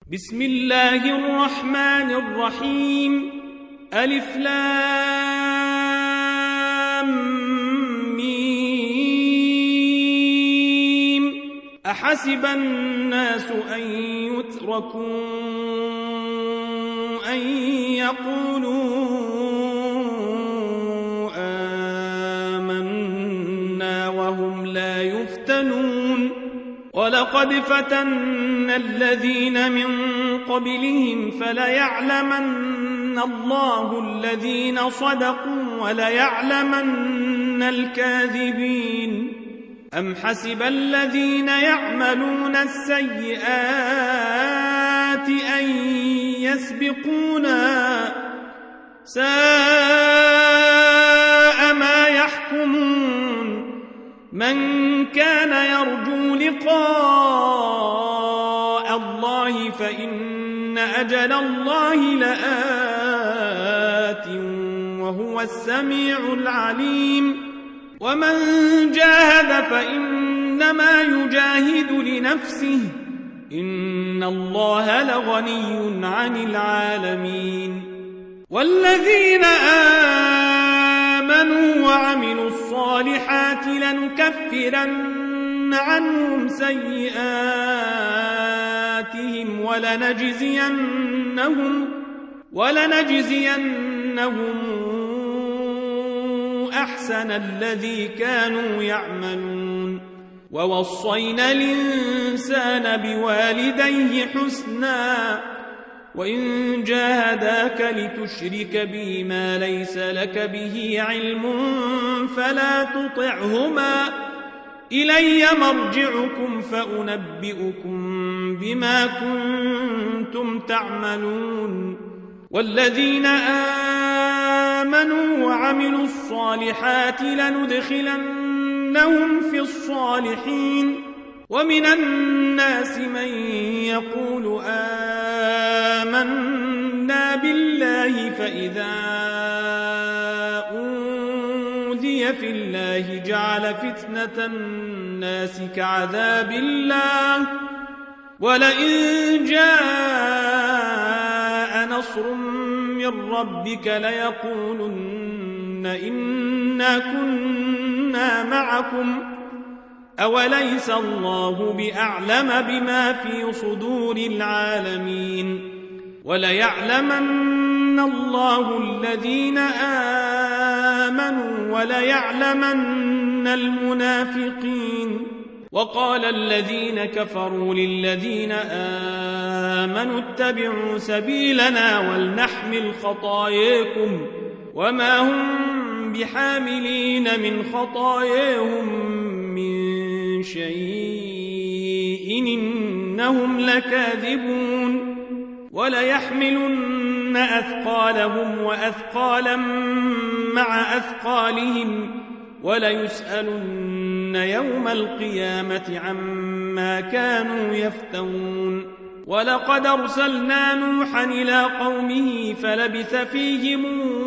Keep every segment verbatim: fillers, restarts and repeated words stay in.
بسم الله الرحمن الرحيم ألف لام ميم أحسب الناس أن يتركوا أن يقولوا آمنا وهم لا يفتنون ولقد فتنا الذين من قبلهم فليعلمن الله الذين صدقوا وليعلمن الكاذبين أم حسب الذين يعملون السيئات أن يسبقونا ساء ما يحكمون من كان يرجو لقاء الله فإن أجل الله لآت وهو السميع العليم ومن جاهد فإنما يجاهد لنفسه إن الله لغني عن العالمين والذين آمنوا وعملوا الصالحات لنكفرن عنهم سيئاتهم ولنجزينهم ولنجزينهم أحسن الذي كانوا يعملون ووصينا الإنسان بوالديه حسنا وإن جاهداك لتشرك بي ما ليس لك به علم فلا تطعهما إلي مرجعكم فأنبئكم بما كنتم تعملون والذين آمنوا وعملوا الصالحات لندخلنهم في الصالحين ومن الناس من يقول آمنا بالله فإذا أوذي في الله جعل فتنة الناس كعذاب الله ولئن جاء نصر من ربك ليقولن إنا كنا معكم أوليس الله بأعلم بما في صدور العالمين وليعلمن الله الذين آمنوا وليعلمن المنافقين وقال الذين كفروا للذين آمنوا اتبعوا سبيلنا ولنحمل خطاياكم وما هم بحاملين من خطاياهم من شيء إنهم لكاذبون وليحملن أثقالهم وأثقالا مع أثقالهم وليسألن يوم القيامة عما كانوا يفترون ولقد أرسلنا نوحا إلى قومه فلبث فيهم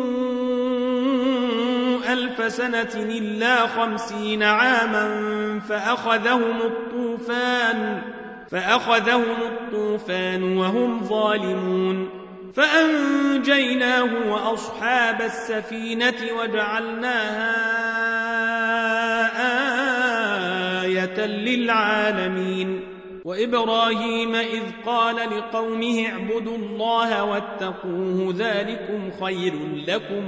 ألف سنة إلا خمسين عاما فأخذهم الطوفان فأخذهم الطوفان وهم ظالمون فأنجيناه وأصحاب السفينة وجعلناها آية للعالمين وإبراهيم إذ قال لقومه اعبدوا الله واتقوه ذلكم خير لكم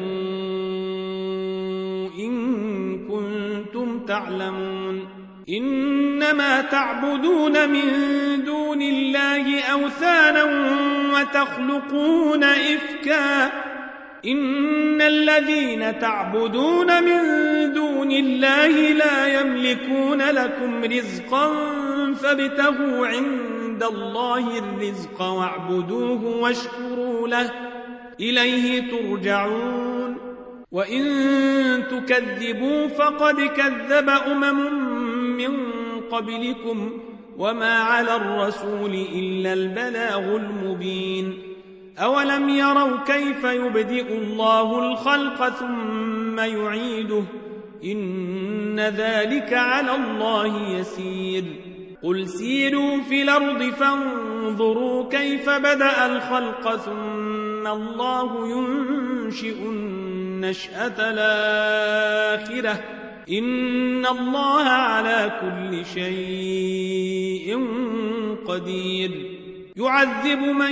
إن كنتم تعلمون إنما تعبدون من دون الله أوثانا وتخلقون إفكا إن الذين تعبدون من دون الله لا يملكون لكم رزقا فابتغوا عند الله الرزق واعبدوه واشكروا له إليه ترجعون وإن تكذبوا فقد كذب أمم من قبلكم وما على الرسول إلا البلاغ المبين أولم يروا كيف يبدئ الله الخلق ثم يعيده إن ذلك على الله يسير قل سيروا في الأرض فانظروا كيف بدأ الخلق ثم الله ينشئ النشأة الآخرة إن الله على كل شيء قدير يعذب من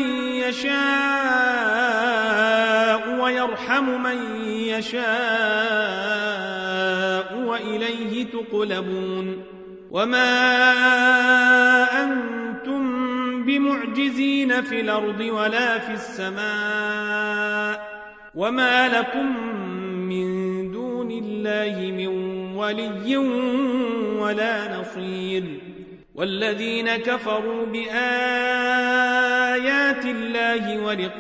يشاء ويرحم من يشاء وإليه تقلبون وما أنتم بمعجزين في الأرض ولا في السماء وما لكم من دون الله من ولي ولا نصير والذين كفروا بآيات الله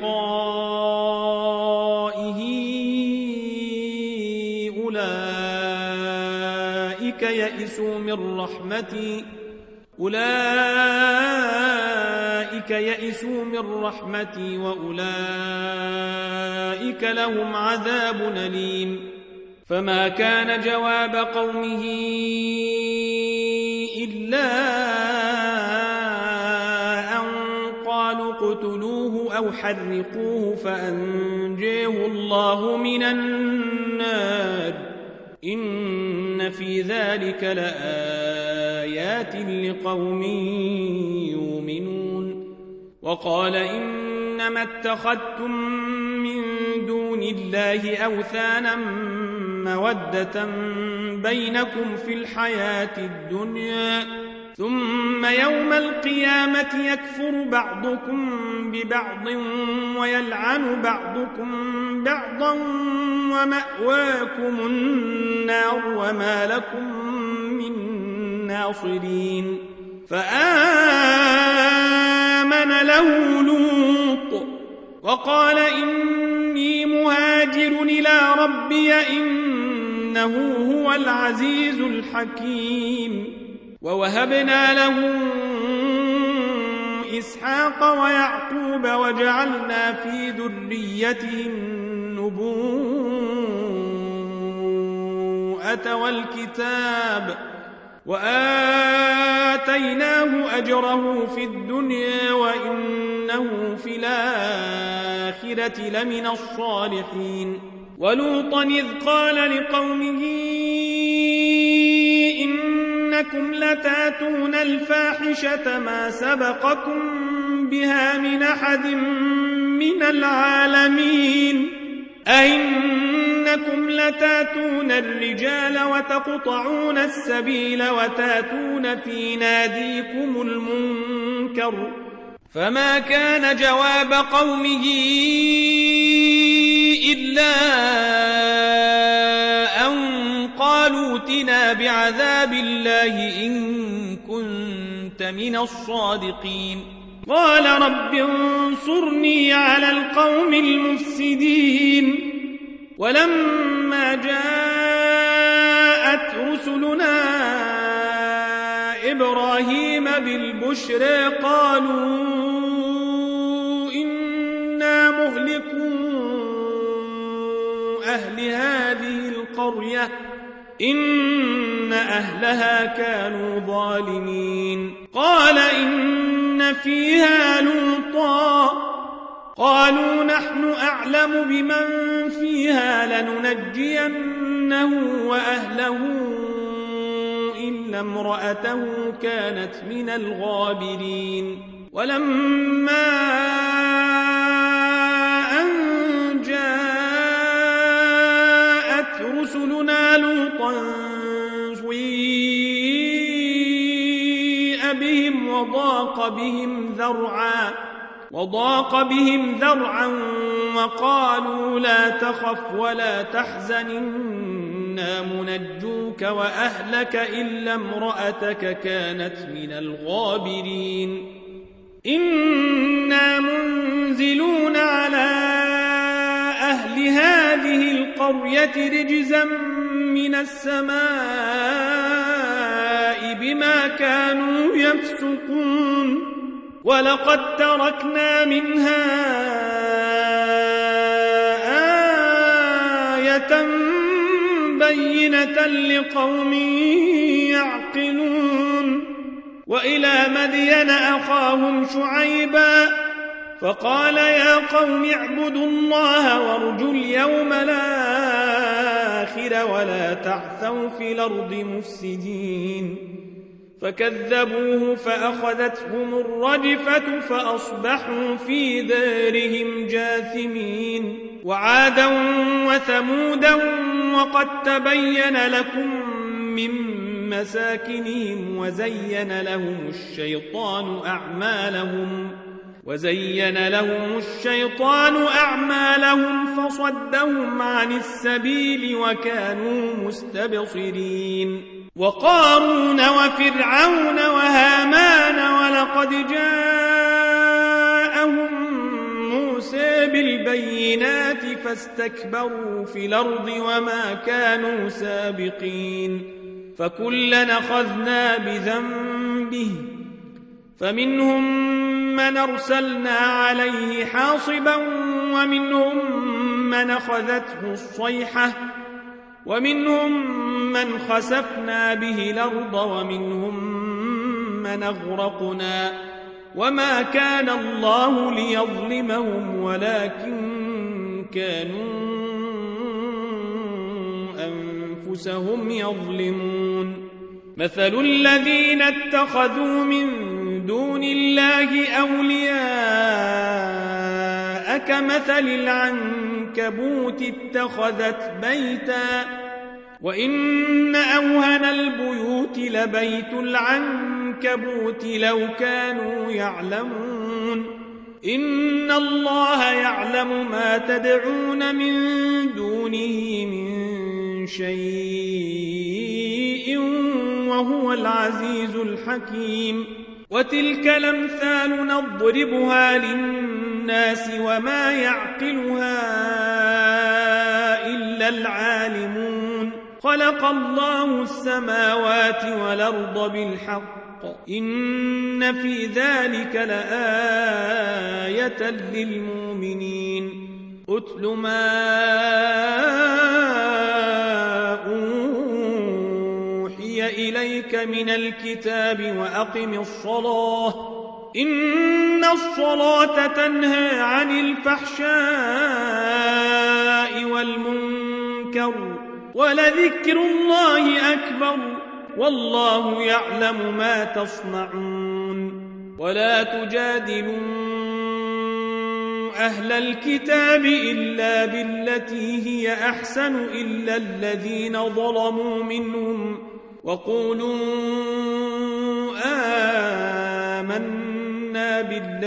ولقائه أولئك يئسوا من رحمتي أولئك يئسوا من رحمتي وأولئك لهم عذاب أليم فما كان جواب قومه إلا أن قالوا اقتلوه أو حرقوه فأنجيه الله من النار إن في ذلك لآيات لقوم يؤمنون وقال إنما اتخذتم من دون الله أوثانا مودة بينكم في الحياة الدنيا ثم يوم القيامة يكفر بعضكم ببعض ويلعن بعضكم بعضا ومأواكم النار وما لكم من ناصرين فآمن له لوط وقال إني مهاجر إلى ربي إنه هو العزيز الحكيم ووهبنا له إسحاق ويعقوب وجعلنا في ذريته النبوءة والكتاب وآتيناه أجره في الدنيا وإنه في الآخرة لمن الصالحين ولوطا إذ قال لقومه إنكم لتاتون الفاحشة ما سبقكم بها من أحد من العالمين أئنكم لتاتون الرجال وتقطعون السبيل وتاتون في ناديكم المنكر فما كان جواب قومه إلا أن قالوا ائتنا بعذاب الله إن كنت من الصادقين قال رب انصرني على القوم المفسدين ولما جاءت رسلنا إبراهيم بالبشرى قالوا إنا مهلكو أهل هذه القرية إن أهلها كانوا ظالمين قال إن فيها لوطا قالوا نحن أعلم بمن فيها لننجينه وأهله إلا امرأته كانت من الغابرين ولما أن جاءت رسلنا لوطا سيء بهم وضاق بهم ذرعا وضاق بهم ذرعا وقالوا لا تخف ولا تحزن إنا منجوك وأهلك إلا امرأتك كانت من الغابرين إنا منزلون على أهل هذه القرية رجزا من السماء بما كانوا يفسقون ولقد تركنا منها آية بينة لقوم يعقلون وإلى مدين أخاهم شعيبا فقال يا قوم اعبدوا الله وارجوا اليوم الآخر ولا تعثوا في الأرض مفسدين فكذبوه فأخذتهم الرجفة فأصبحوا في دارهم جاثمين وعادا وثمودا وقد تبين لكم من مساكنهم وزين لهم الشيطان أعمالهم وزين لهم الشيطان أعمالهم فصدهم عن السبيل وكانوا مستبصرين وقارون وفرعون وهامان ولقد جاءهم موسى بالبينات فاستكبروا في الأرض وما كانوا سابقين فكلا أخذنا بذنبه فمنهم من أرسلنا عليه حاصبا ومنهم من أخذته الصيحة ومنهم من خسفنا به الأرض ومنهم من أغرقنا وما كان الله ليظلمهم ولكن كانوا أنفسهم يظلمون مثل الذين اتخذوا من دون الله أولياء كمثل العنكبوت اتخذت بيتا وإن أوهن البيوت لبيت العنكبوت لو كانوا يعلمون إن الله يعلم ما تدعون من دونه من شيء وهو العزيز الحكيم وتلك الأمثال نضربها للناس وما يعقلها إلا العالمون خلق الله السماوات والأرض بالحق إن في ذلك لآية للمؤمنين أتل ما إليك من الكتاب وأقم الصلاة إن الصلاة تنهى عن الفحشاء والمنكر ولذكر الله أكبر والله يعلم ما تصنعون ولا تجادلوا أهل الكتاب إلا بالتي هي أحسن إلا الذين ظلموا منهم وقولوا آمنا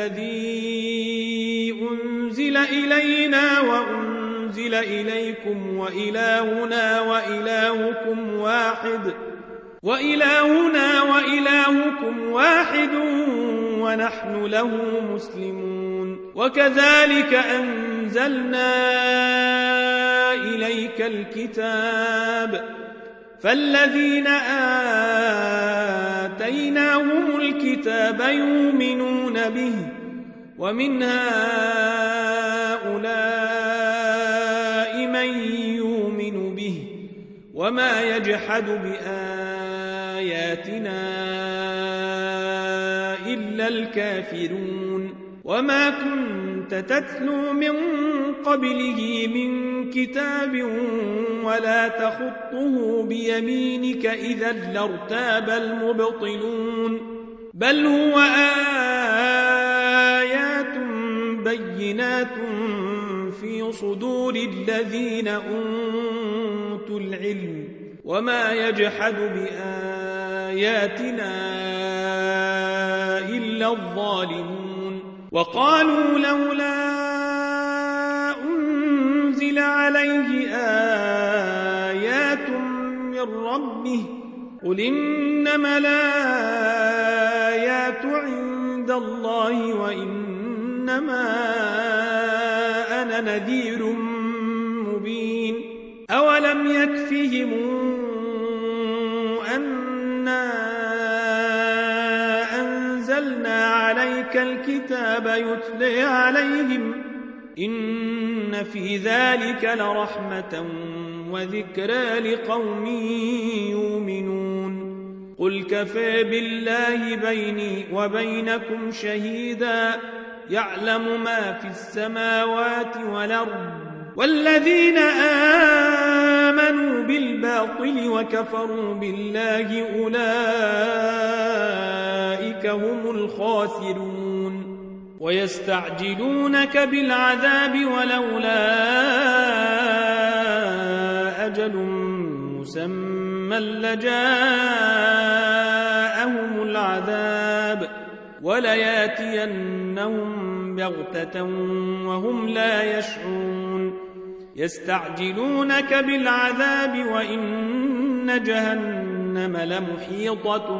بالذي أنزل إلينا وأنزل إليكم وإلهنا وإلهكم واحد وإلهنا وإلهكم واحد ونحن له مسلمون وكذلك أنزلنا إليك الكتاب فالذين آتيناهم الكتاب يؤمنون به ومن هؤلاء من يؤمن به وما يجحد بآياتنا إلا الكافرون وما كنت تتلو من قبله من كتاب ولا تخطه بيمينك إذا لارتاب المبطلون بل هو آيات بينات في صدور الذين أوتوا العلم وما يجحد بآياتنا إلا الظالمون وقالوا لولا أنزل عليه آيات من ربه قل إنما الآيات عند الله وإنما أنا نذير مبين أولم يكفهم أنا أنزلنا عليك الكتاب يتلى عليهم إن في ذلك لرحمة وذكرى لقوم يؤمنون قل كفى بالله بيني وبينكم شهيدا يعلم ما في السماوات والأرض والذين آمنوا بالباطل وكفروا بالله أولئك هم الخاسرون ويستعجلونك بالعذاب ولولا أجل مسمى لجاءهم العذاب ولياتينهم بغتة وهم لا يشعرون يستعجلونك بالعذاب وإن جهنم لمحيطة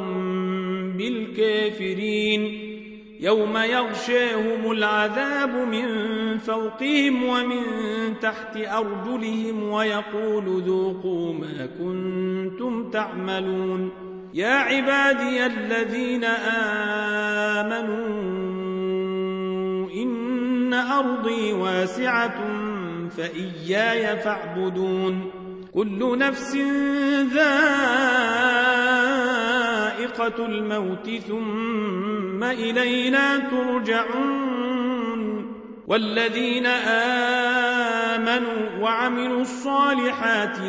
بالكافرين يوم يغشاهم العذاب من فوقهم ومن تحت أرجلهم ويقول ذوقوا ما كنتم تعملون يا عبادي الذين آمنوا إن أرضي واسعة فإياي فاعبدون كل نفس ذائقة الموت ثم إلينا ترجعون والذين آمنوا وعملوا الصالحات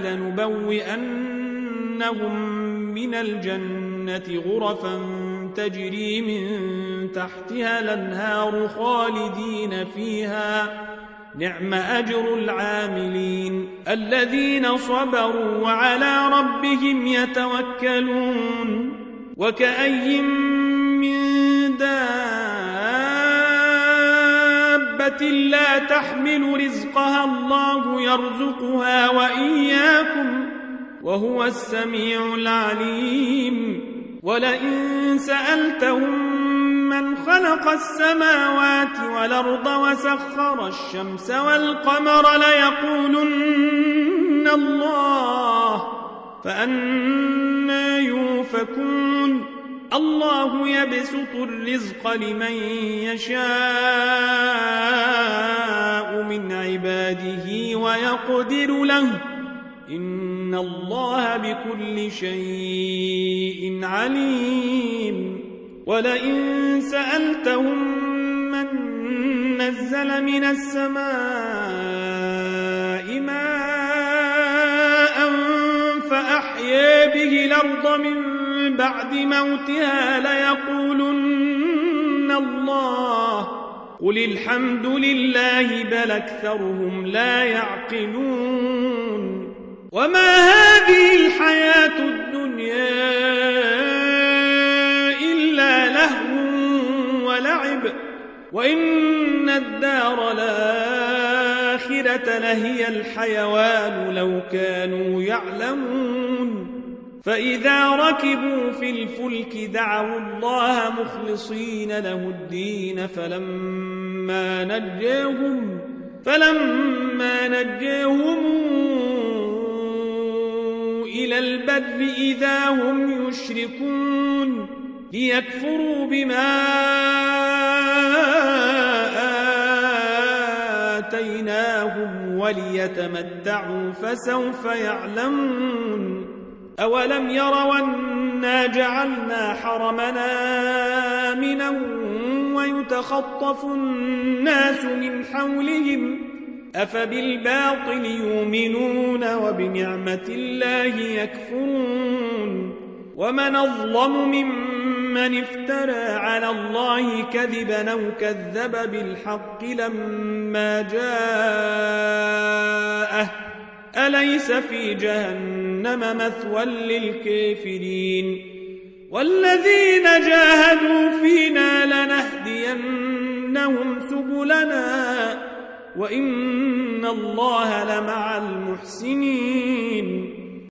لنبوئنهم من الجنة غرفا تجري من تحتها الأنهار خالدين فيها نعم أجر العاملين الذين صبروا وعلى ربهم يتوكلون وكأي من دابة لا تحمل رزقها الله يرزقها وإياكم وهو السميع العليم ولئن سألتهم من خلق السماوات والأرض وسخر الشمس والقمر ليقولن الله فأنى يؤفكون الله يبسط الرزق لمن يشاء من عباده ويقدر له إن الله بكل شيء عليم ولئن سألتهم من نزل من السماء ماء فأحيا به الأرض من بعد موتها ليقولن الله قل الحمد لله بل أكثرهم لا يعقلون وما هذه الحياة الدنيا إلا لهو ولعب وإن الدار الآخرة لهي الحيوان لو كانوا يعلمون فإذا ركبوا في الفلك دعوا الله مخلصين له الدين فلما نجاهم فلما نجاهم إلى البر إذا هم يشركون ليكفروا بما آتيناهم وليتمتعوا فسوف يعلمون أولم يروا أنا جعلنا حرمنا آمنا ويتخطف الناس من حولهم أفبالباطل يؤمنون وبنعمة الله يكفرون ومن أظلم ممن افترى على الله كذبا أو كذب بالحق لما جاءه أليس في جهنم مثوى للكافرين والذين جاهدوا فينا لنهدينهم سبلنا وإن الله لمع المحسنين